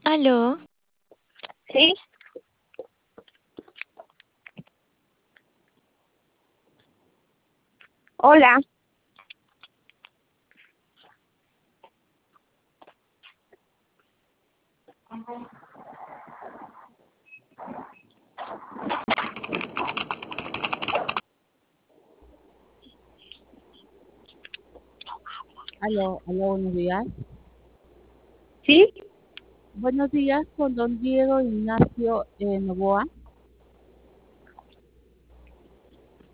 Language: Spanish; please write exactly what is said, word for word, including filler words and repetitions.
Aló, Sí, hola, Aló, aló, buenos días. sí, Buenos días con don Diego Ignacio eh, Novoa.